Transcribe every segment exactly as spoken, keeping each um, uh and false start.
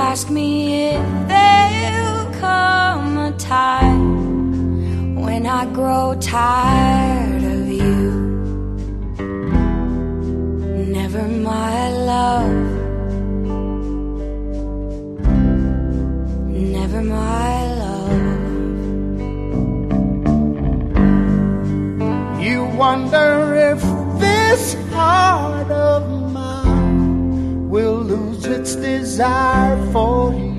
ask me if there'll come a time when I grow tired of you. Never, my love. Never, my love. You wonder if this heart of mine will lose its desire for you.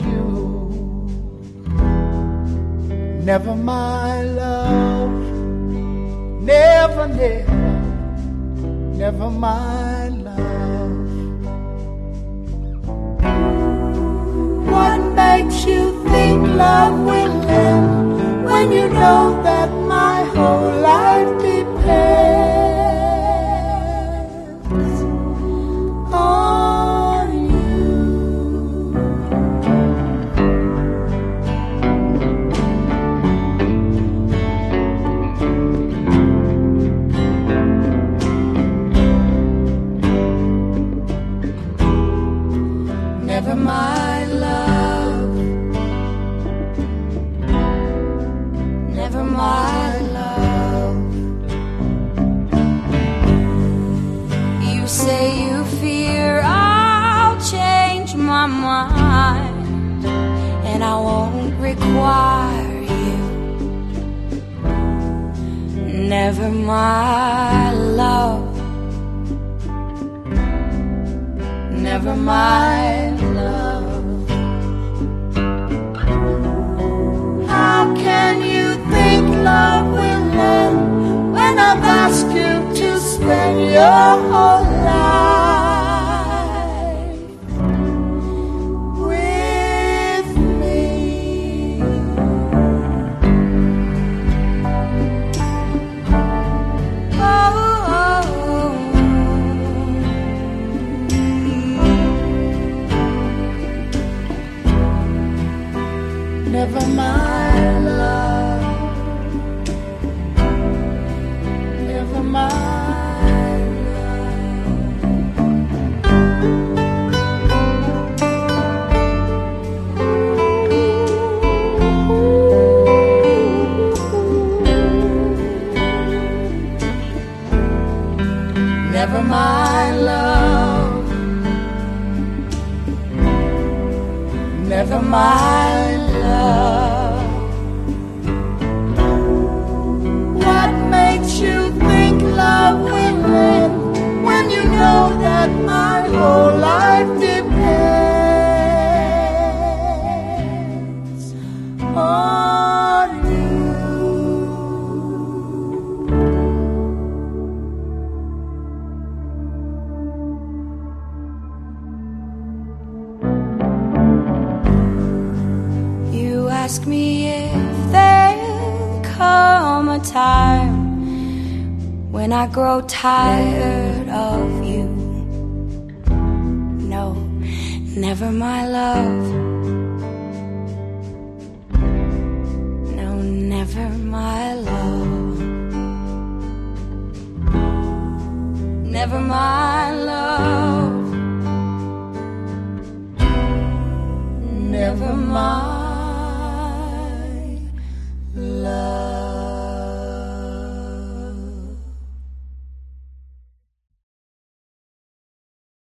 Never, my love. Never, never, never, my love. What makes you think love will end when you know that my whole life depends on you? Never, my love. Never, my love. You say you fear I'll change my mind, and I won't require you. Never, my love. Never, my love. How can you think love will end when I've asked you to spend your whole life with me? Oh, oh, oh. Never, my love. Never, my love. Never, my love. Never, my love. What makes you think love will end when you know that my whole life depends on you? You ask me if there'll come a time when I grow tired of you. No, never, my love. No, never, my love. Never, my love. Never, my